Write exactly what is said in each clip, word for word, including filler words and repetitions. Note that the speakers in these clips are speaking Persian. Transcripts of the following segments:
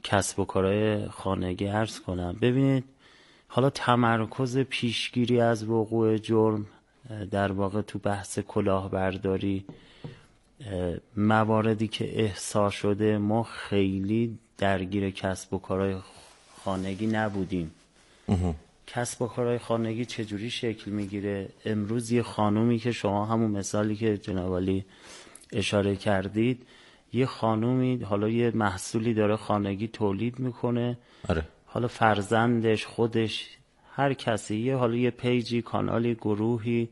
کسب و کارهای خانگی عرض کنم. ببینید حالا تمرکز پیشگیری از وقوع جرم در واقع تو بحث کلاهبرداری، مواردی که احصا شده، ما خیلی درگیر کسب و کارهای خانگی نبودیم. کسب و کارهای خانگی چجوری شکل میگیره؟ امروز یه خانومی که شما همون مثالی که جناب عالی اشاره کردید، یه خانومی حالا یه محصولی داره خانگی تولید میکنه، آره. حالا فرزندش، خودش، هر کسی یه حالا یه پیجی، کانالی، گروهی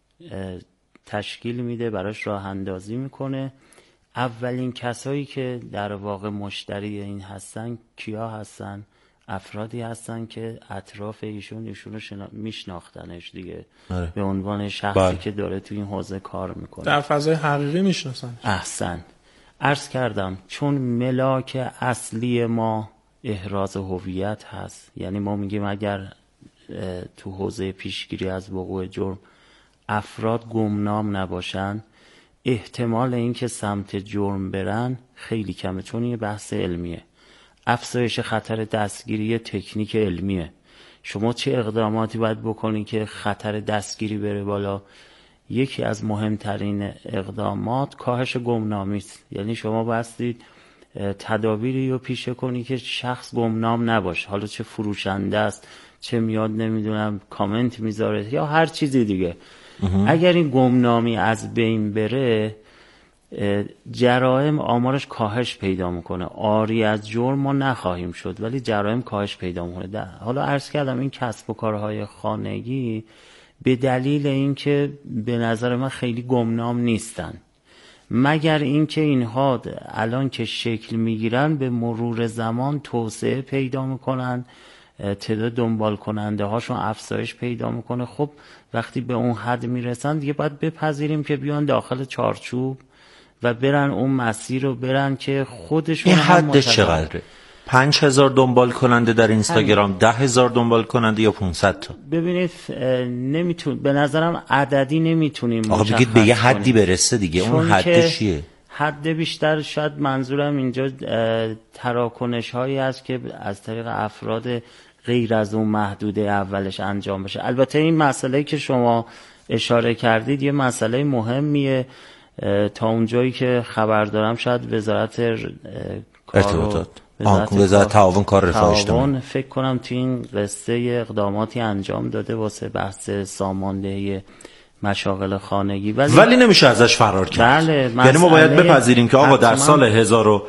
تشکیل میده، براش راه اندازی میکنه. اولین کسایی که در واقع مشتری این هستن کیا هستن؟ افرادی هستن که اطراف ایشون ایشون رو شنا... میشناختنش دیگه، آره. به عنوان شخصی بله. که داره تو این حوزه کار میکنه، در فضای حقیقی میشناسن. احسن. عرض کردم چون ملاک اصلی ما احراز هویت هست، یعنی ما میگیم اگر تو حوزه پیشگیری از وقوع جرم افراد گمنام نباشن، احتمال اینکه سمت جرم برن خیلی کمه، چون یه بحث علمیه. افزایش خطر دستگیری تکنیک علمیه. شما چه اقداماتی باید بکنید که خطر دستگیری بره بالا؟ یکی از مهمترین اقدامات کاهش گمنامی است. یعنی شما بایستید تدابیری رو پیشه کنی که شخص گمنام نباشه، حالا چه فروشنده است، چه میاد نمیدونم کامنت میذاره یا هر چیزی دیگه. اگر این گمنامی از بین بره، جرائم آمارش کاهش پیدا میکنه. آری از جرم ما نخواهیم شد، ولی جرائم کاهش پیدا میکنه. حالا عرض کردم این کسب و کارهای خانگی به دلیل اینکه به نظر من خیلی گمنام نیستن، مگر اینکه اینها الان که شکل میگیرن به مرور زمان توسعه پیدا میکنن، تعداد دنبال کننده هاشون افزایش پیدا میکنه. خب وقتی به اون حد میرسن دیگه باید بپذیریم که بیان داخل چارچوب و برن اون مسیر رو برن که خودشون. این حد چقدره؟ پنج هزار دنبال کننده در اینستاگرام، ده هزار دنبال کننده یا پونصد تا؟ ببینید نمیتون، به نظرم عددی نمیتونیم آقا بگید به یه حدی برسه دیگه. اون حد چیه؟ حد بیشتر شاید منظورم اینجا تراکنش هایی است که از طریق افراد غیر از اون محدوده اولش انجام بشه. البته این مسئله که شما اشاره کردید یه مسئله مهمیه. تا اونجایی که خبر دارم شاید وزارت ارتباطات، وزارت تعاون کار رفاه اجتماعی فکر کنم تو این قصه اقداماتی انجام داده واسه بحث ساماندهی مشاغل خانگی، ولی, ولی نمیشه ازش فرار کرد. بله، یعنی ما باید بپذیریم که آقا در سال هزار و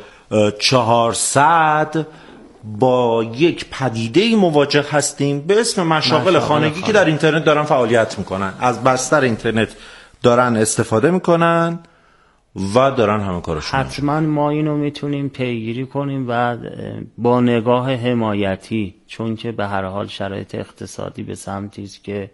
چهارصد با یک پدیده‌ای مواجه هستیم به اسم مشاغل, مشاغل خانگی, خانگی که در اینترنت دارن فعالیت میکنن، از بستر اینترنت دارن استفاده میکنن و دارن همه کارشون. حتما ما اینو میتونیم پیگیری کنیم و با نگاه حمایتی، چون که به هر حال شرایط اقتصادی به سمتی است که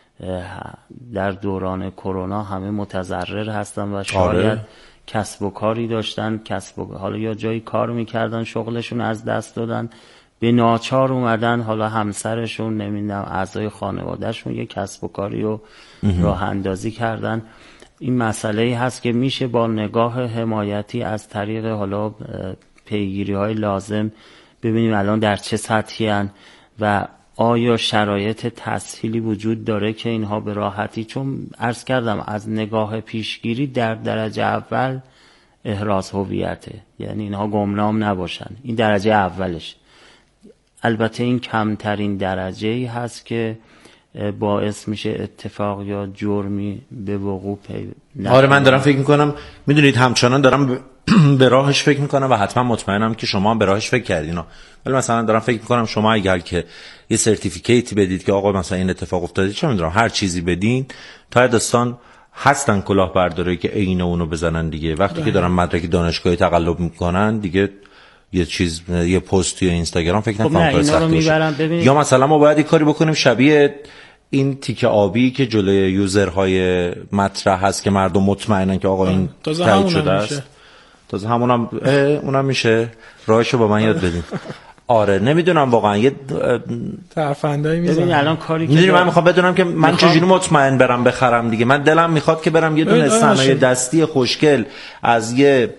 در دوران کرونا همه متضرر هستن و شاید آره. کسب و کاری داشتن، کسب و حالا یا جایی کار میکردن شغلشون از دست دادن، به ناچار اومدن حالا همسرشون نمیدونم اعضای خانوادهشون یه کسب و کاری رو راه اندازی کردن. این مسئله هست که میشه با نگاه حمایتی از طریق حالا پیگیری های لازم ببینیم الان در چه سطحی هن و آیا شرایط تسهیلی وجود داره که اینها به راحتی، چون عرض کردم از نگاه پیشگیری در درجه اول احراز هویته، یعنی اینها گمنام نباشن، این درجه اولش. البته این کمترین درجه‌ای هست که باعث میشه اتفاق یا جرمی به وقوع پیدا. آره من دارم فکر میکنم، میدونید همچنان دارم به راهش فکر میکنم و حتما مطمئنم که شما هم به راهش فکر کردین. ولی مثلا دارم فکر میکنم شما اگر که یه سرتیفیکیتی بدید که آقا مثلا این اتفاق افتاده، چه میدونم هر چیزی بدین، تا داستان هستن کلاهبرداری که عین اونو بزنن دیگه. وقتی که دارن مدرک دانشگاهی تقلب میکنن دیگه یه چیز، یه پست توی اینستاگرام فکر نکنم کار سختی باشه. یا مثلا ما باید یه کاری بکنیم شبیه این تیکه آبی که جلوی یوزرهای مطرح هست که مردم مطمئنن که آقا این تایید شده است. تازه همونم اونم میشه. راهشو با من یاد بدین. آره نمیدونم واقعا یه ترفندایی میزنم. ببین الان کاری که میدونی من میخوام بدونم که من چجوری مطمئن برم بخرم دیگه. من دلم میخواد که برم یه دونه صنایع دستی خوشگل از یه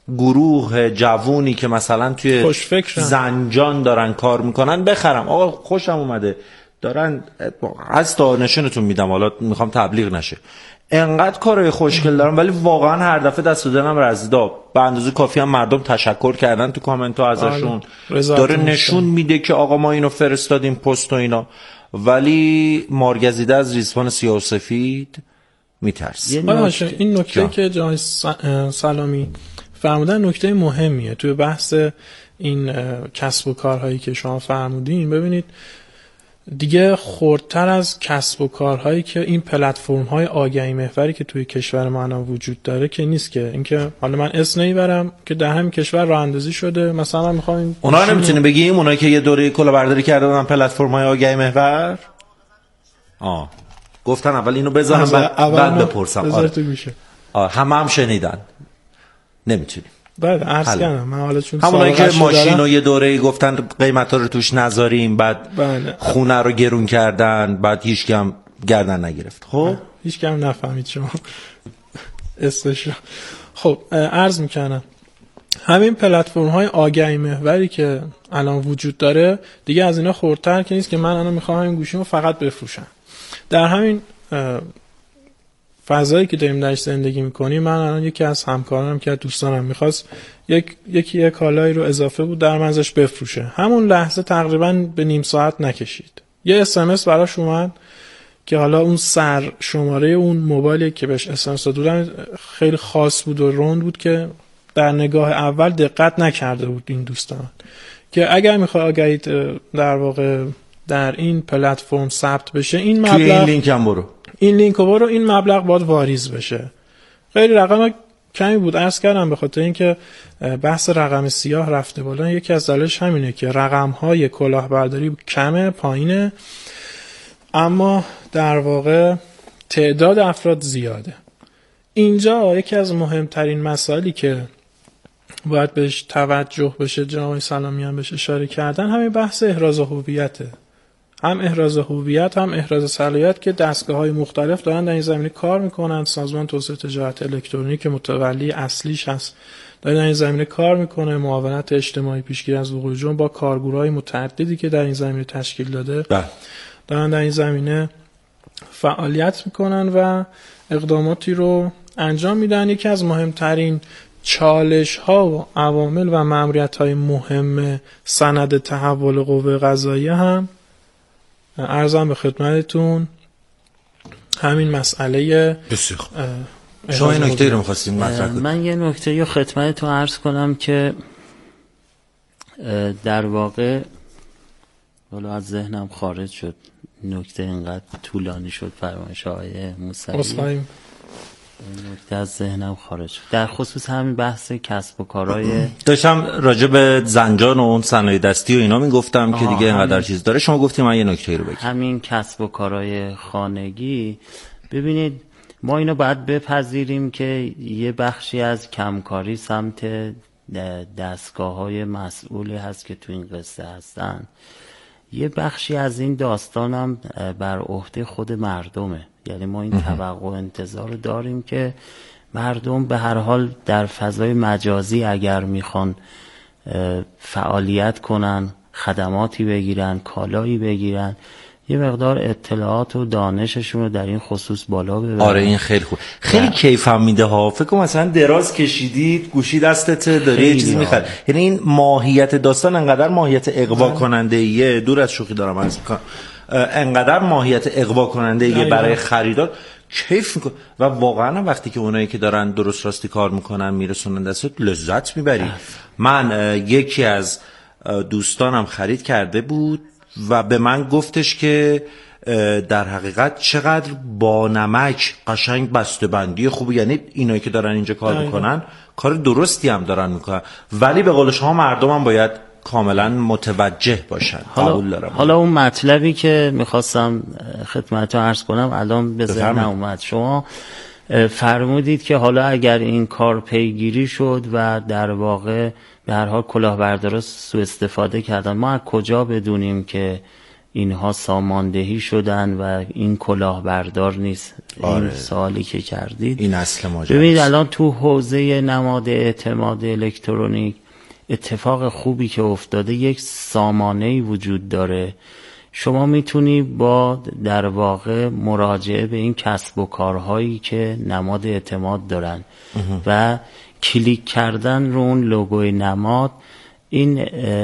گروه جوونی که مثلا توی زنجان دارن کار میکنن بخرم. آقا خوشم اومده دارن از دانشونتون میدم، حالا میخوام تبلیغ نشه، انقدر کارهای خوشگل دارن ولی واقعا هر دفعه دست و دلم رزیدا. به اندازه کافی هم مردم تشکر کردن تو کامنت ها ازشون، داره نشون میده که آقا ما اینو فرستادیم پست و اینا، ولی مارگزیده از ریسمان سیاه و سفید میترس. باشه این نکته که جای سلامی فرمودن نکته مهمیه توی بحث این کسب و کارهایی که شما فرمودین. ببینید دیگه خردتر از کسب و کارهایی که این پلتفرم های آگهی محوری که توی کشور ما الان وجود داره که نیست که اینکه حالا من اسم نمیبرم که در همین کشور راه اندازی شده. مثلا من میخوام اونا نمیتونیم بگیم اونایی که یه دوره کلاهبرداری کرده بودن پلتفرم های آگهی محور آه گفتن اول اینو بذارم بعد, بعد بپرسم. آره. آه همه هم شنیدن نمیتونیم. بعد عرض کردم من حالا چون همونایی که ماشین و یه دوره گفتن قیمتا رو توش نذاریم، بعد بله. خونه رو گرون کردن، بعد هیچ کم گردن نگرفت. خب هیچ کم نفهمید شما استش. خب عرض میکنم همین پلتفرم های آگهی محوری که الان وجود داره دیگه از اینا خردتر که نیست که من الان میخوام این گوشیمو فقط بفروشم. در همین فضایی که داریم درش زندگی میکنیم، من الان یکی از همکارانم که دوستانم میخواست یک یکی یک کالایی رو اضافه بود در منزش بفروشه، همون لحظه تقریبا به نیم ساعت نکشید یه اس ام اس براش اومد که حالا اون سر شماره اون موبایلی که بهش اس ام اس دادن خیلی خاص بود و روند بود که در نگاه اول دقت نکرده بود این دوستان که اگر میخواد آگهی در واقع در این پلتفرم ثبت بشه این مبلغ این لینک هم برو این لینک رو برو این مبلغ باید واریز بشه. خیلی رقم کمی بود. عرض کردم به خاطر اینکه بحث رقم سیاه رفته بالا، یکی از دلایلش همینه که رقم‌های کلاهبرداری کمه پایینه اما در واقع تعداد افراد زیاده. اینجا یکی از مهمترین مسائلی که باید بهش توجه بشه، جناب سلامی هم بهش اشاره کردن، همین بحث احراز هویته. هم احراز هویت هم احراز صلاحیت که دستگاه‌های مختلف دارن در این زمینه کار میکنن. سازمان توسعه تجارت الکترونیک که متولی اصلیش هست داره در این زمینه کار میکنه، معاونت اجتماعی پیشگیری از وقوع جرم با کارگروهای متعددی که در این زمینه تشکیل داده بله. دارن در این زمینه فعالیت میکنن و اقداماتی رو انجام میدن. یکی از مهمترین چالش ها و عوامل و مأموریت های مهم سند تحول قوه قضاییه هم عرضم به خدمتتون همین مسئله. بسیار شما این نکته رو می‌خواستین مطرح کنید. من یه نکته رو خدمتتون عرض کنم که در واقع والا از ذهنم خارج شد، نکته اینقدر طولانی شد فرمایش های موسوی نکته از ذهنم خارج شد. در خصوص همین بحث کسب و کارهای داشتم راجع به زنجان و اون صنایع دستی و اینا میگفتم که دیگه اینقدر چیز داره. شما گفتیم من یه نکته رو بگم. همین کسب و کارهای خانگی، ببینید ما اینو باید بپذیریم که یه بخشی از کمکاری سمت دستگاه‌های مسئولی هست که تو این قصه هستن، یه بخشی از این داستان هم بر عهده خود مردمه. یعنی ما این توقع و انتظار داریم که مردم به هر حال در فضای مجازی اگر میخوان فعالیت کنن، خدماتی بگیرن، کالایی بگیرن، یه مقدار اطلاعات و دانششون رو در این خصوص بالا ببرن. آره این خیلی خوب، خیلی ده. کیفم میده ها. فکر کنم مثلا دراز کشیدید گوشی دستت داره یه چیزی میخواد. یعنی این ماهیت داستان انقدر ماهیت اغوا کننده ایه، دور از شوخی دارم عرض میکنم، انقدر ماهیت اغوا کننده ایه برای خریدار کیف میکنه و واقعا وقتی که اونایی که دارن درست راستی کار میکنن میرسونن دستت لذت میبری. من یکی از دوستانم خرید کرده بود و به من گفتش که در حقیقت چقدر با نمک قشنگ بسته‌بندی خوبه. یعنی اینایی که دارن اینجا کار میکنن کار درستی هم دارن میکنن، ولی به قول شما مردم هم باید کاملا متوجه باشن. قبول دارم. حالا اون مطلبی که میخواستم خدمتتون عرض کنم الان به ذهنم اومد. شما فرمودید که حالا اگر این کار پیگیری شد و در واقع به هر حال کلاهبردارا سوء استفاده کردن، ما از کجا بدونیم که اینها ساماندهی شدن و این کلاهبردار نیست. آره. این سوالی که کردید این اصل ماجرا. ببینید الان تو حوزه نماد اعتماد الکترونیک اتفاق خوبی که افتاده، یک سامانه‌ای وجود داره. شما میتونی با در واقع مراجعه به این کسب و کارهایی که نماد اعتماد دارن و کلیک کردن رو اون لوگوی نماد، این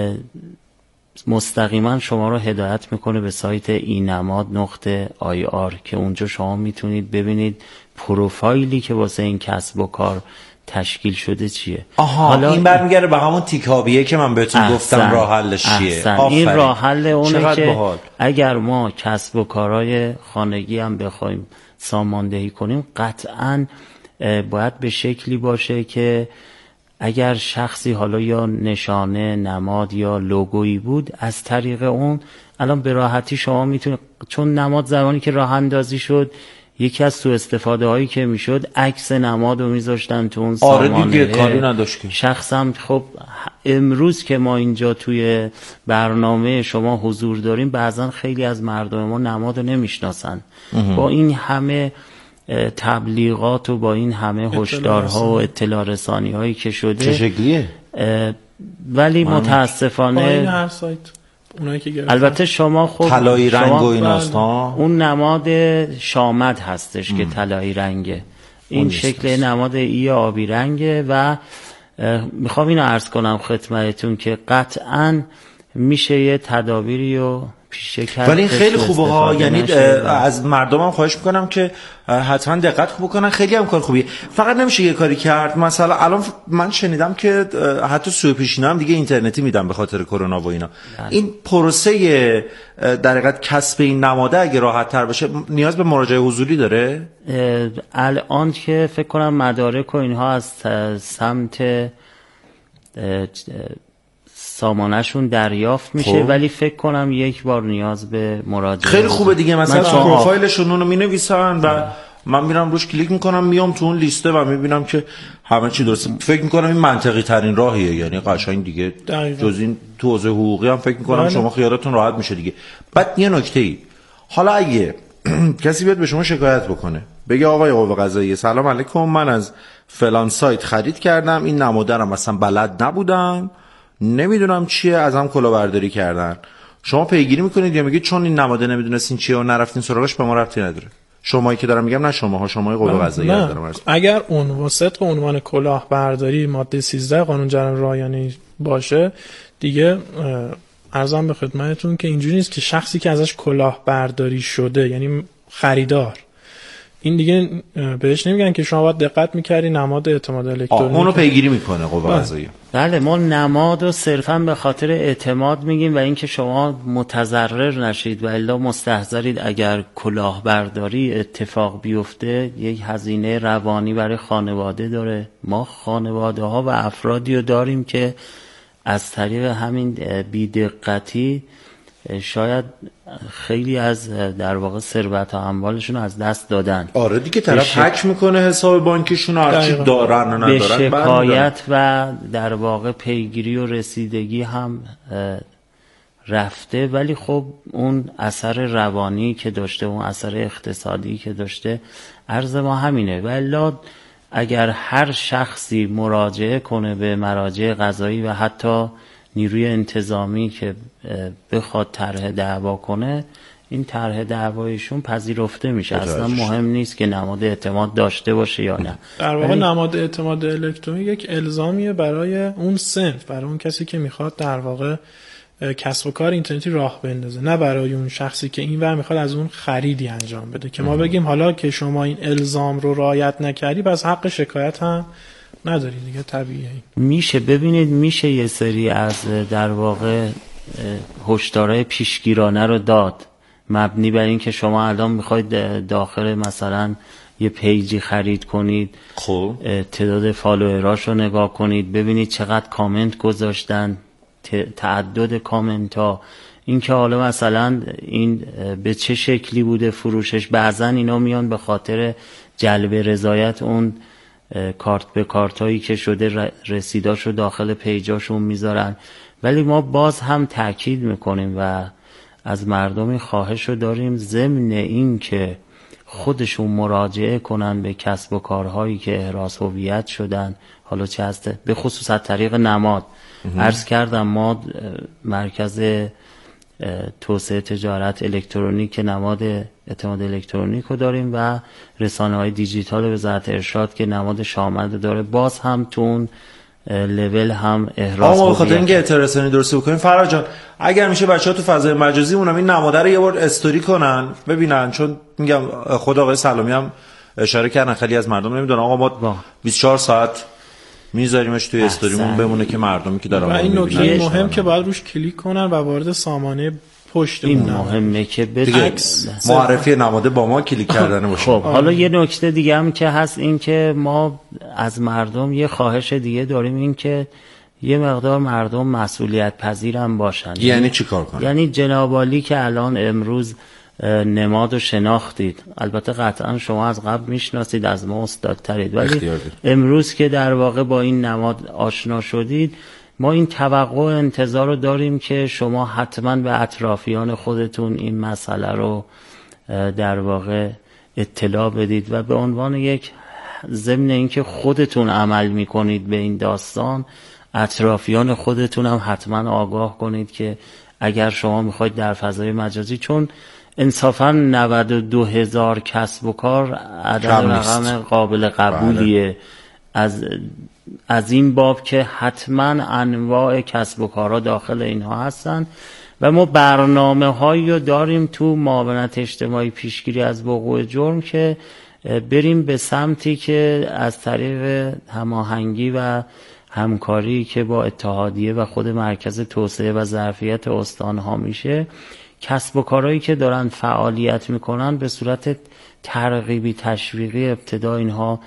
مستقیما شما رو هدایت میکنه به سایت اینماد نقطه آی آر که اونجا شما میتونید ببینید پروفایلی که واسه این کسب و کار تشکیل شده چیه. آها، حالا این برمیگره به همون تیکابیه که من بهتون احسن. گفتم راه حلش چیه. این راه حل اونه که بحال. اگر ما کسب و کارهای خانگی هم بخوایم ساماندهی کنیم، قطعاً باید به شکلی باشه که اگر شخصی حالا یا نشانه نماد یا لوگویی بود، از طریق اون الان به راحتی شما میتونید، چون نماد زمانی که راه اندازی شد یکی از سوء استفاده هایی که میشد عکس نماد رو میذاشتن تو اون سامانه. آره دیگه کاری نداشت که شخصم خب امروز که ما اینجا توی برنامه شما حضور داریم، بعضا خیلی از مردم ما نماد رو نمیشناسن. با این همه تبلیغات و با این همه هشدارها و اطلاع رسانی هایی که شده، چه شکلیه؟ ولی متاسفانه با این هر سایت اونایی که گرفتن، البته شما خب طلایی رنگ و ایناست ها، اون نماد شامد هستش ام. که طلایی رنگه، این شکل هست. نماد ای آبی رنگه و میخوام اینو عرض کنم خدمتتون که قطعاً میشه یه تدابیری و ولی این خیلی خوبه ها، یعنی از مردمم خواهش میکنم که حتما دقت خوب کنن، خیلی هم کار خوبیه. فقط نمیشه یه کاری کرد، مثلا الان من شنیدم که حتی سوء پیشینه هم دیگه اینترنتی میدن به خاطر کرونا و اینا. این پروسه در حقیقت کسب این نماده اگه راحت تر بشه نیاز به مراجعه حضوری داره؟ الان که فکر کنم مدارک و اینها از سمت سامانه‌شون دریافت میشه، خب. ولی فکر کنم یک بار نیاز به مراجعه. خیلی خوبه دیگه، مثلا پروفایلشون رو مینویسن و من میرم روش کلیک میکنم میام تو اون لیسته و میبینم که همه چی درسته. فکر میکنم این منطقی ترین راهیه، یعنی قشنگ دیگه دقیقا. جز این تو حوزه حقوقی هم فکر میکنم شما خیالاتون راحت میشه دیگه. بعد یه نکته ای، حالا اگه کسی بیاد به شما شکایت بکنه بگه آقای قوه قضاییه سلام علیکم، من از فلان سایت خرید کردم، این نماده رو مثلا بلد نبودم، نمیدونم چیه، ازم کلاهبرداری کردن، شما پیگیری میکنید یا میگید چون این نماده نمیدونستین چیه و نرفتین سراغش به ما ربطی نداره؟ شمایی که دارم میگم، نه شماها، شمای قوه قضاییه دارم. اگر اون واسط عنوان کلاهبرداری ماده سیزده قانون جرم رایانه‌ای باشه دیگه، عرضم به خدمتتون که اینجوری نیست که شخصی که ازش کلاهبرداری شده یعنی خریدار، این دیگه بهش نمیگن که شما باید دقت میکردی نماد اعتماد الکترونیک، اونو پیگیری میکنه قوه قضاییه. بله، ما نماد رو صرفا به خاطر اعتماد میگیم و اینکه شما متضرر نشید و الا مستحضرید اگر کلاهبرداری اتفاق بیفته یک هزینه روانی برای خانواده داره. ما خانواده ها و افرادی رو داریم که از طریق همین بی‌دقتی شاید خیلی از در واقع ثروت و اموالشون از دست دادن. آره دیگه، طرف هک میکنه حساب بانکیشون، هرچی دارن و ندارن به شکایت و در واقع پیگیری و رسیدگی هم رفته، ولی خب اون اثر روانی که داشته، اون اثر اقتصادی که داشته، عرض ما همینه. ولی اگر هر شخصی مراجعه کنه به مراجع قضایی و حتی نیروی انتظامی که بخواد طرح دعوا کنه، این طرح دعوایشون پذیرفته میشه. اصلا مهم نیست که نماد اعتماد داشته باشه یا نه. در واقع نماد اعتماد الکترونیک یک الزامیه برای اون صنف، برای اون کسی که میخواد در واقع کسب و کار اینترنتی راه بندازه، نه برای اون شخصی که اینور میخواد از اون خریدی انجام بده که ما بگیم حالا که شما این الزام رو رعایت نکردی پس حق شکایت هم نداری دیگه. طبیعیه میشه ببینید، میشه یه سری از در واقع هشدارهای پیشگیرانه رو داد مبنی بر این که شما الان میخواید داخل مثلا یه پیجی خرید کنید، خب تعداد فالووراش رو نگاه کنید، ببینید چقدر کامنت گذاشتن، تعدد کامنت ها، این که حالا مثلا این به چه شکلی بوده فروشش. بعضا اینا میان به خاطر جلب رضایت اون کارت به کارت هایی که شده رسیداشو داخل پیجاشون میذارن، ولی ما باز هم تاکید میکنیم و از مردم این خواهش رو داریم، ضمن این که خودشون مراجعه کنن به کسب و کارهایی که احراز هویت شدن، حالا چه هست به خصوص از طریق نماد. عرض کردم ما مرکز توسعه تجارت الکترونیک نماد اعتماد الکترونیک رو داریم و رسانه های دیجیتال وزارت ارشاد که نماد شامل داره، باز هم تو اون لول هم احراز هویت. بخاطر اینکه اطلاع رسانی درست بکنیم فرهاد جان، اگر میشه بچه‌ها تو فضای مجازی اونم این نماده رو یه بار استوری کنن ببینن، چون میگم خود آقای سلامی هم اشاره کردن خیلی از مردم نمیدونن آقا ما بیست و چهار ساعت میذاریمش توی استوریمون بمونه که مردمی که دارن این نکته مهم که باید روش کلیک کنن و وارد سامانه پشت این مهمه که دیگه معرفی نماده با ما کلیک کردن باشه. خب حالا یه نکته دیگه هم که هست این که ما از مردم یه خواهش دیگه داریم، این که یه مقدار مردم مسئولیت پذیرم باشن. یعنی چی کار کنن؟ یعنی جناب عالی که الان امروز نماد و شناختید، البته قطعا شما از قبل میشناسید، از ما استادترید، ولی امروز که در واقع با این نماد آشنا شدید، ما این توقع و انتظار رو داریم که شما حتما به اطرافیان خودتون این مسئله رو در واقع اطلاع بدید و به عنوان یک ضمن اینکه خودتون عمل میکنید به این داستان، اطرافیان خودتون هم حتما آگاه کنید که اگر شما میخواید در فضای مجازی، چون انصافا نود و دو هزار کسب و کار عدد رقم قابل قبولیه. بله. از از این باب که حتما انواع کسب و کارها داخل اینها هستن و ما برنامه هایی رو داریم تو معاونت اجتماعی پیشگیری از وقوع جرم که بریم به سمتی که از طریق هماهنگی و همکاری که با اتحادیه و خود مرکز توسعه و ظرفیت استانها میشه، کسب و کارهایی که دارن فعالیت میکنن به صورت ترغیبی تشویقی ابتدا اینها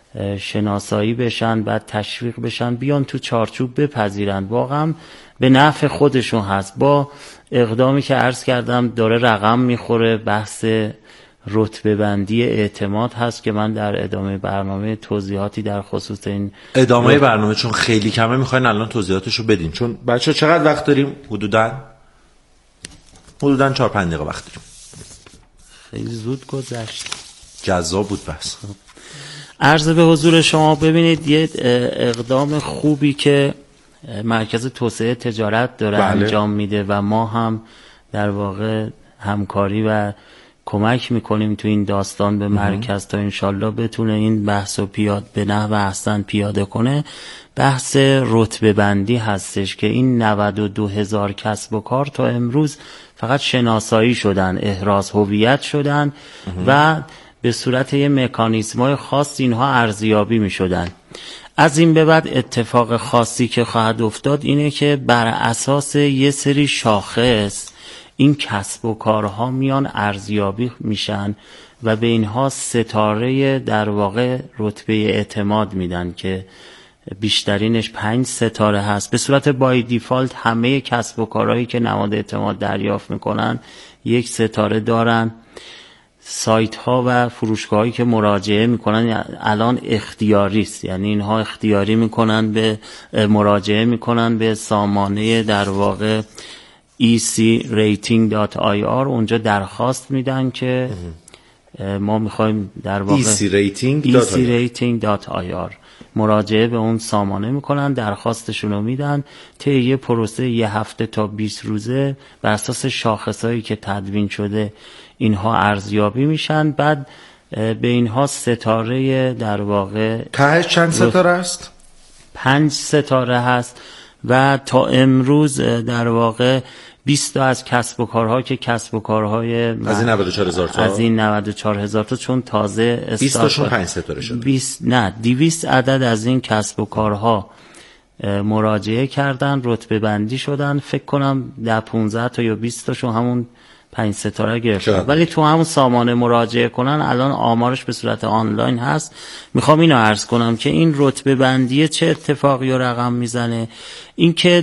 شناسایی بشن، بعد تشویق بشن، بیان تو چارچوب بپذیرن، واقعا به نفع خودشون هست. با اقدامی که عرض کردم داره رقم میخوره، بحث رتبه بندی اعتماد هست که من در ادامه برنامه توضیحاتی در خصوص این ادامه رت... برنامه چون خیلی کمه میخواین الان توضیحاتشو بدین، چون بچه چقدر وقت داریم؟ حدوداً حدوداً چهار پنج دقیقه وقت داریم. خیلی زود گذشت. جذاب بود بس. عرض به حضور شما، ببینید یه اقدام خوبی که مرکز توسعه تجارت داره بله. انجام میده و ما هم در واقع همکاری و کمک میکنیم تو این داستان به مرکز تا انشالله بتونه این بحث و پیاده به نحو احسن پیاده کنه. بحث رتبه بندی هستش که این نود و دو هزار کسب و کار تا امروز فقط شناسایی شدن، احراز هویت شدن و به صورت یه مکانیزمای خاص اینها ارزیابی می شدن. از این به بعد اتفاق خاصی که خواهد افتاد اینه که بر اساس یه سری شاخص این کسب و کارها میان ارزیابی میشن و به اینها ستاره در واقع رتبه اعتماد میدن که بیشترینش پنج ستاره هست. به صورت بای دیفالت همه کسب و کارهایی که نماد اعتماد دریافت میکنن یک ستاره دارن. سایت ها و فروشگاه هایی که مراجعه میکنن الان اختیاری است، یعنی اینها اختیاری میکنن به مراجعه میکنن به سامانه در واقع ای سی ریتینگ دات آی آر، اونجا درخواست میدن که ما میخوایم در واقع ای سی ریتینگ دات آی آر مراجعه به اون سامانه میکنن، درخواستشون رو میدن. طی یه پروسه یه هفته تا بیست روزه بر اساس شاخصایی که تدوین شده اینها ارزیابی میشن. بعد به اینها ستاره در واقع تهش چند ستاره است؟ پنج ستاره هست و تا امروز در واقع بیست تا از کسب و کارها که کسب و کارهای از این نود و چهار هزار تا از این نود و چهار هزار تا چون تازه بیست تاشون پنج ستاره شده. بیست نه دویست عدد از این کسب و کارها مراجعه کردن، رتبه بندی شدن. فکر کنم ده پانزده تا یا بیست تاشون همون پنج ستاره گرفتن، ولی تو همون سامانه مراجعه کنن الان آمارش به صورت آنلاین هست. میخوام اینو عرض کنم که این رتبه بندی چه اتفاقی و رقم میزنه. این که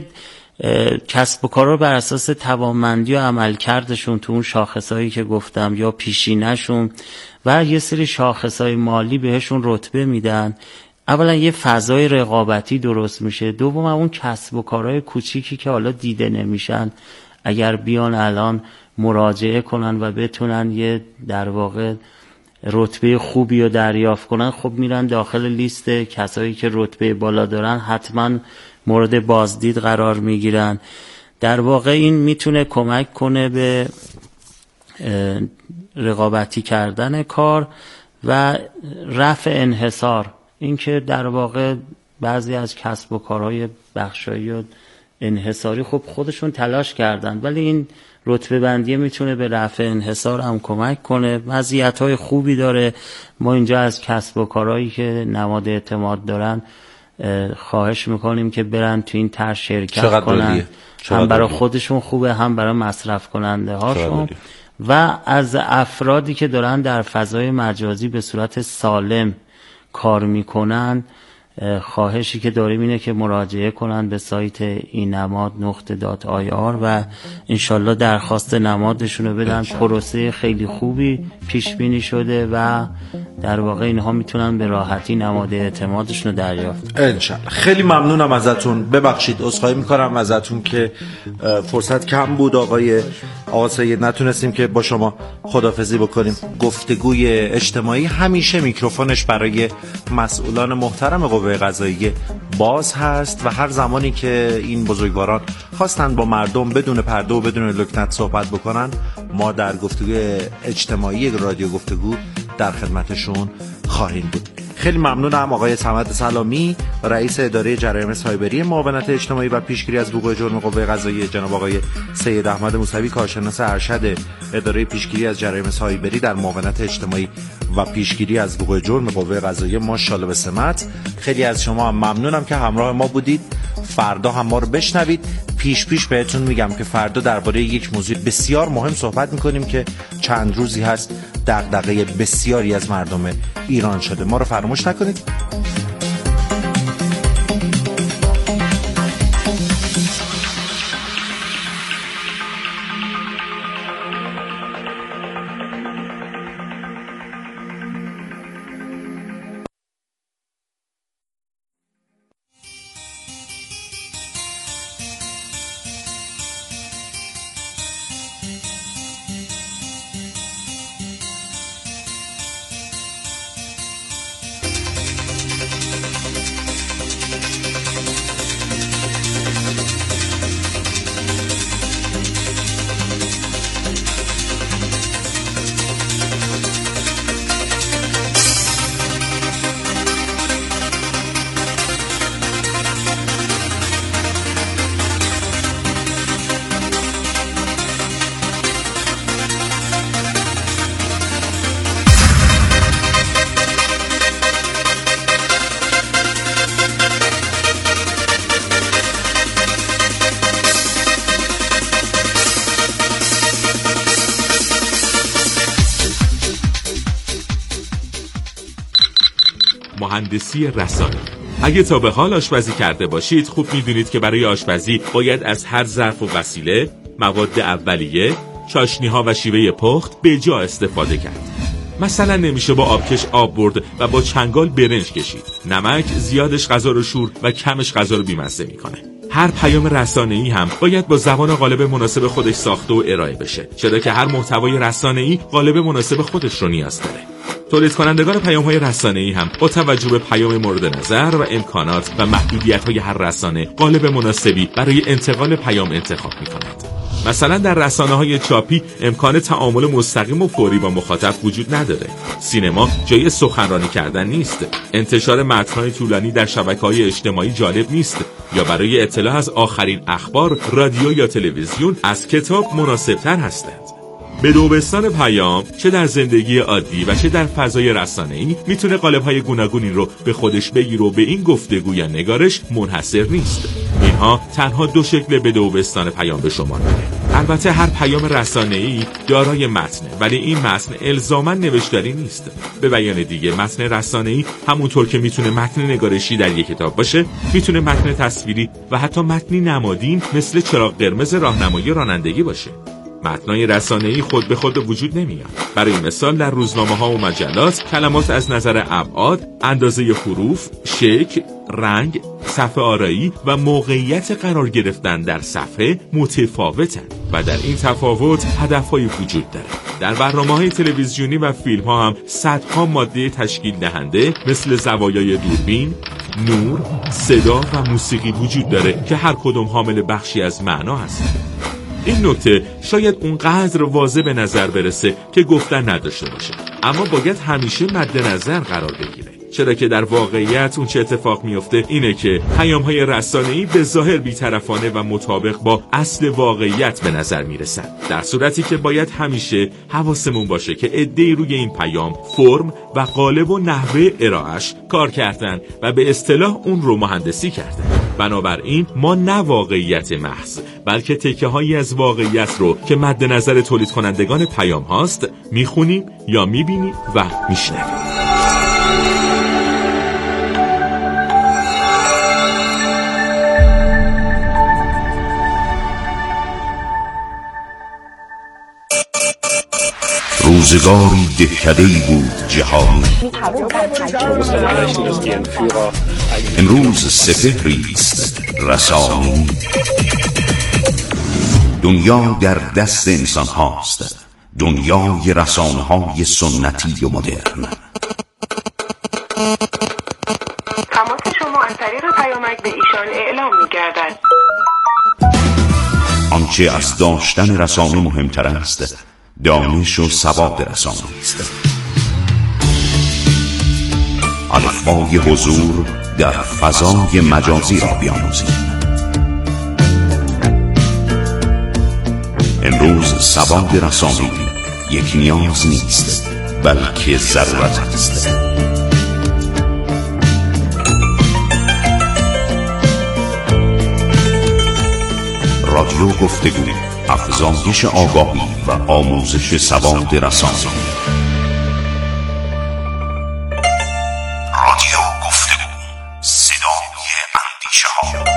کسب و کارا بر اساس توانمندی و عملکردشون تو اون شاخصایی که گفتم یا پیشینه‌شون و یه سری شاخصای مالی بهشون رتبه میدن. اولا یه فضای رقابتی درست میشه، دوم اون کسب و کارهای کوچیکی که حالا دیده نمیشن اگر بیان الان مراجعه کنن و بتونن یه در واقع رتبه خوبی رو دریافت کنن، خب میرن داخل لیست کسایی که رتبه بالا دارن، حتما مورد بازدید قرار میگیرن. در واقع این میتونه کمک کنه به رقابتی کردن کار و رفع انحصار. این که در واقع بعضی از کسب و کارهای بخشایی و انحصاری خب خودشون تلاش کردن، ولی این رتبه بندی میتونه به رفع انحصار هم کمک کنه. مزیت‌های خوبی داره. ما اینجا از کسب و کارهایی که نماد اعتماد دارن خواهش میکنیم که برن تو این طرح شرکت کنن، هم برای خودشون خوبه هم برای مصرف کننده هاشون. و از افرادی که دارن در فضای مجازی به صورت سالم کار میکنن خواهشی که داریم اینه که مراجعه کنن به سایت اینماد نقطه دات آی آر و انشالله درخواست نمادشون رو بدن. پروسه خیلی خوبی پیش بینی شده و در واقع اینها میتونن به راحتی نماد اعتمادشون رو دریافت کنن انشالله. خیلی ممنونم ازتون. ببخشید عذرخواهی میکنم ازتون که فرصت کم بود آقای آقا سید، نتونستیم که با شما خداحافظی بکنیم. گفتگوی اجتماعی همیشه میکروفونش برای مسئولان محترم قوه قضاییه باز هست و هر زمانی که این بزرگواران خواستن با مردم بدون پرده و بدون لکنت صحبت بکنن، ما در گفتگوی اجتماعی رادیو گفتگو در خدمتشون خواهیم بود. خیلی ممنونم آقای صمد سلامی، رئیس اداره جرایم سایبری معاونت اجتماعی و پیشگیری از وقوع جرم قوه قضاییه، جناب آقای سید احمد موسوی، کارشناس ارشد اداره پیشگیری از جرایم سایبری در معاونت اجتماعی و پیشگیری از وقوع جرم قوه قضاییه. ماشاءالله به سمت. خیلی از شما هم ممنونم که همراه ما بودید. فردا هم ما رو بشنوید. پیش پیش بهتون میگم که فردا درباره یک موضوع بسیار مهم صحبت میکنیم که چند روزی هست دغدغه بسیاری از مردم ایران شده. ما رو فراموش نکنید. مهندسی رسانه. اگه تا به حال آشپزی کرده باشید خوب میدونید که برای آشپزی باید از هر ظرف و وسیله، مواد اولیه، چاشنی‌ها و شیوه پخت به جا استفاده کرد. مثلا نمیشه با آبکش آب برد و با چنگال برنج کشید. نمک زیادش غذا رو شور و کمش غذا رو بی‌مزه میکنه. هر پیام رسانه‌ای هم باید با زبان قالب مناسب خودش ساخته و ارائه بشه، چرا که هر محتوای رسانه‌ای قالب مناسب خودش رو نیاز داره. تولید کنندگان پیام‌های رسانه‌ای هم با توجه به پیام مورد نظر و امکانات و محدودیت‌های هر رسانه قالب مناسبی برای انتقال پیام انتخاب می‌کنند. مثلا در رسانه‌های چاپی امکان تعامل مستقیم و فوری با مخاطب وجود نداره. سینما جای سخنرانی کردن نیست. انتشار متن‌های طولانی در شبکه‌های اجتماعی جالب نیست. یا برای اطلاع از آخرین اخبار رادیو یا تلویزیون از کتاب مناسب‌تر هستند. بدوبستان پیام چه در زندگی عادی و چه در فضای رسانه‌ای میتونه قالب‌های گوناگونی رو به خودش بگیره و به این گفتگو یا نگارش منحصر نیست. اینها تنها دو شکل بدوبستان پیام به شما داره. البته هر پیام رسانه‌ای دارای متنه، ولی این متن الزاماً نوشتاری نیست. به بیان دیگه متن رسانه‌ای همونطور که میتونه متن نگارشی در یک کتاب باشه، میتونه متن تصویری و حتی متنی نمادین مثل چراغ قرمز راهنمایی رانندگی باشه. متنای رسانه‌ای خود به خود وجود نمیاد. برای مثال در روزنامه‌ها و مجلات کلمات از نظر ابعاد، اندازه حروف، شکل، رنگ، صفحه آرایی و موقعیت قرار گرفتن در صفحه متفاوتند. و در این تفاوت هدف‌های وجود داره. در برنامه‌های تلویزیونی و فیلم‌ها هم صدها ماده تشکیل دهنده مثل زوایای دوربین، نور، صدا و موسیقی وجود داره که هر کدوم حامل بخشی از معنا هستند. این نکته شاید اونقدر واضح به نظر برسه که گفتن نداشته باشه، اما باید همیشه مد نظر قرار بگیره، چرا که در واقعیت اون چه اتفاق میفته اینه که پیام‌های رسانه‌ای به ظاهر بی‌طرفانه و مطابق با اصل واقعیت به نظر میرسن، در صورتی که باید همیشه حواسمون باشه که عده‌ای روی این پیام فرم و قالب و نحوه ارائه‌اش کار کردن و به اصطلاح اون رو مهندسی کردن. بنابراین ما نه واقعیت محض بلکه تکه‌هایی از واقعیت رو که مد نظر تولید کنندگان پیام هاست میخونیم یا میبینیم و میشنویم. روزگاری دهکده‌ای بود جهان، امروز سپهری است رسانی. دنیا در دست انسان هاست، دنیای رسانه های سنتی و مدرن. تماس شما از طریق پیامک به ایشان اعلام می‌گردد. آنچه از داشتن رسانه مهمتر است دانش و سواد رسانه است. الفبای حضور در فضای مجازی را بیاموزید. امروز سواد رسانه‌ای یک نیاز نیست بلکه ضرورت است. رادیو گفتگو، افزایش آگاهی و آموزش سواد رسانه‌ای. رادیو گفتگو، صدای اندیشه ها.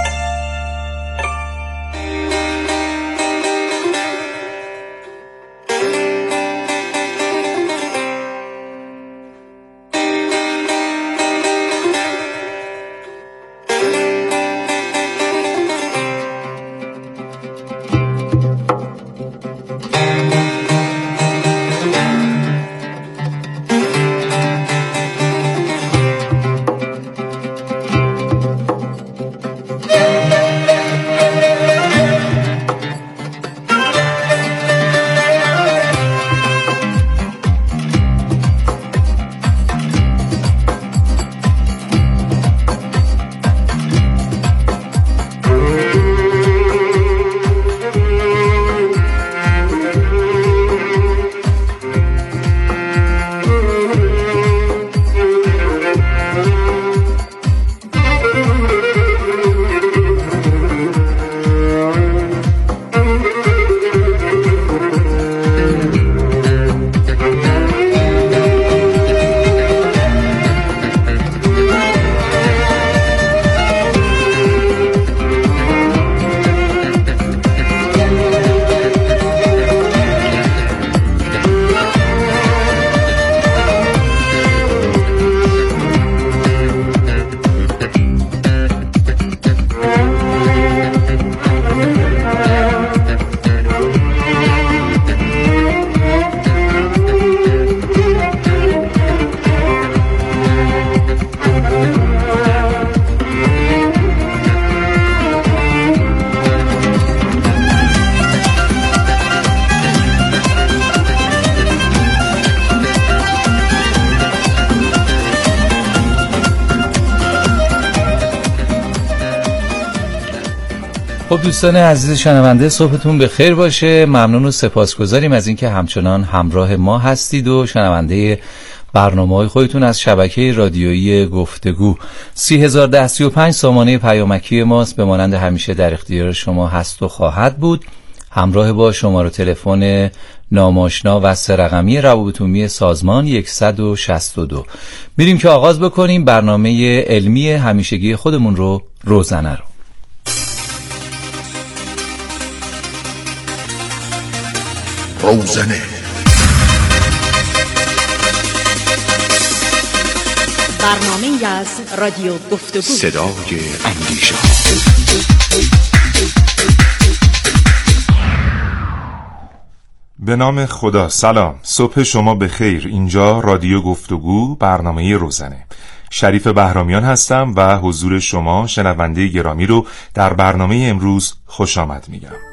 خب دوستان عزیز شنونده، صبحتون بخیر باشه. ممنون و سپاسگزاریم از اینکه همچنان همراه ما هستید و شنونده برنامه‌های خودتون از شبکه رادیویی گفتگو. سی هزار ده سی و پنج سامانه پیامکی ماست، به مانند همیشه در اختیار شما هست و خواهد بود، همراه با شماره تلفن ناماشنا و سه رقمی روابط عمومی سازمان صد و شصت و دو. میریم که آغاز بکنیم برنامه علمی همیشگی خودمون رو، روزنه رو. روزنه، برنامه از رادیو گفتگو، صدای اندیشه. به نام خدا. سلام، صبح شما به خیر. اینجا رادیو گفتگو، برنامه روزنه. شریف بهرامیان هستم و حضور شما شنونده گرامی رو در برنامه امروز خوش آمد میگم.